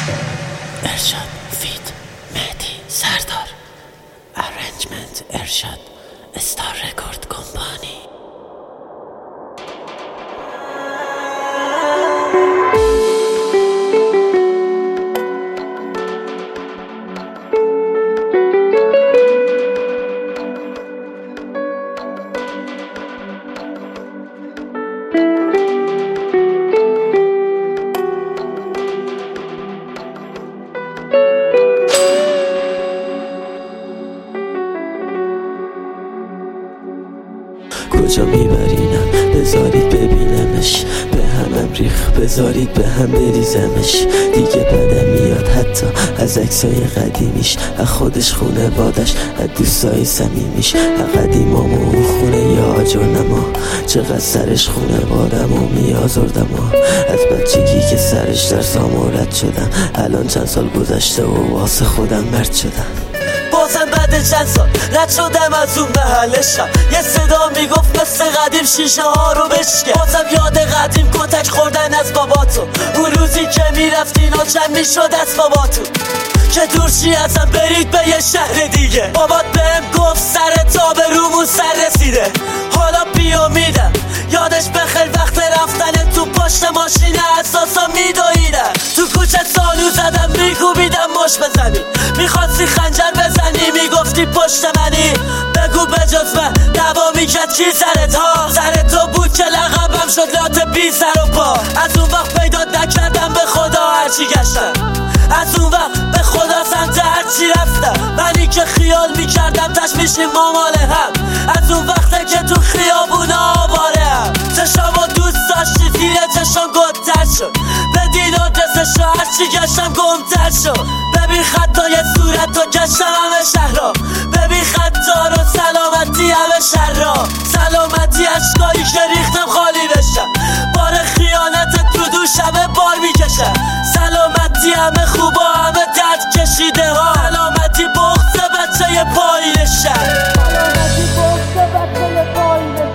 ارشاد فیت مهدی سردار، ارنجمنت ارشاد، استار رکورد کمپانی. کجا میبرینم بذارید ببینمش، به همم ریخ بذارید به هم بریزمش. دیگه بدم میاد حتی از عکسای قدیمیش، از خودش خونه بادش، از دوستای صمیمیش، از قدیمام و اون خونه یا آجر نما. چقدر سرش خونه بادم و میازردم، از بچگی که سرش در سامورد شدم. الان چند سال گذشته و واسه خودم مرد شدم. بازم بعد چند سال رد شدم از اون محلشم، یه صدا میگفت مثل قدیم شیشه ها رو بشکن. بازم یاد قدیم کتک خوردن از باباتو، اون روزی که میرفتی ناچم میشد از باباتو که دورشی ازم برید به یه شهر دیگه. بابات بهم گفت سر تا به رومون سر رسیده، حالا بیا میدم یادش بخیر وقت رفتن تو پشت ماشین اساسا میدویدم. تو کوچه سالو زدم میکوبیدم مش بزنی، میخواستی خنجر بزنی میگفتی پشت منی. بگو بجز من دعوا میکرد کی سرت ها؟ سر تو بود که لقبم شد لات بی سر و پا. از اون وقت پیدا نکردم به خدا هرچی گشتم، از اون وقت به خدا سمت هرچی رفتم. منی که خیال میکردم تش میشیم مامال هم، از اون وقته که تو خیابونا آواره هم. چشامو دوست داشتی زیر چشام گدتر شد، بدین آدرسشو هرچی گشتم گمتر شد. ببین خطای صورت و گشتم همه شهرها، ببین خطا رو سلامتی همه شهرها. سلامتی اشکایی که ریختم خالی بشم، بار خیانت تو دوشمه بار میکشم. سلامتی همه خوبا همه درد کشیده ها، سلامتی بغض بچه پایینشم، سلامتی بغض بچه پایینشم.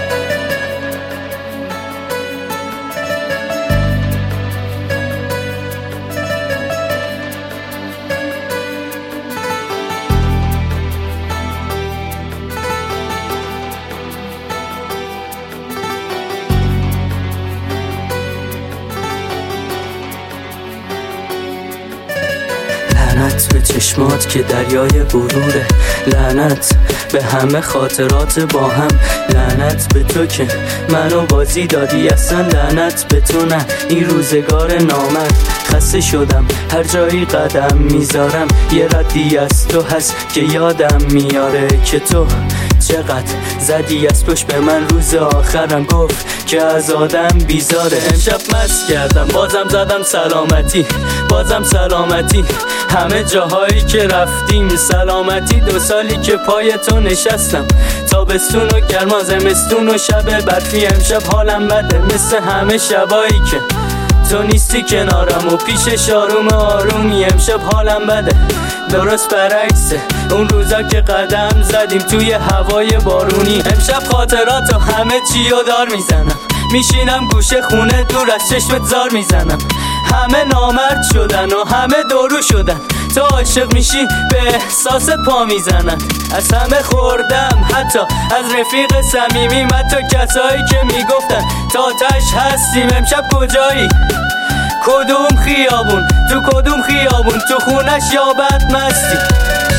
لعنت به چشمات که دریای غروره، لعنت به همه خاطرات با هم، لعنت به تو که منو بازی دادی اصلا، لعنت به تو نه این روزگار نامرد. خسته شدم هر جایی قدم میذارم، یه ردی از تو هست که یادم میاره که تو چقدر زدی از پشت به من. روز آخرم گفت که از آدم بیزاره. امشب مست کردم بازم زدم سلامتی، بازم سلامتی همه جاهایی که رفتیم، سلامتی 2 سالی که پای تو نشستم. تابستون و گرما زمستون و شب برفی، امشب حالم بده مثل همه شبایی که تو نیستی کنارم و پیش آروم آرومی. امشب حالم بده درست برعکسه اون روزا که قدم زدیم توی هوای بارونی. امشب خاطرات و همه چی رو دار میزنم، میشینم گوشه خونه دور از چشمت زار میزنم. همه نامرد شدن و همه دورو شدن، تو عاشق میشی به احساس پا میزنن. از همه خوردم حتی از رفیق صمیمیم، حتی کسایی که میگفتن تا تش هستیم. امشب کجایی؟ کدوم خیابون؟ تو کدوم خیابون؟ تو خونش یا بدمستی؟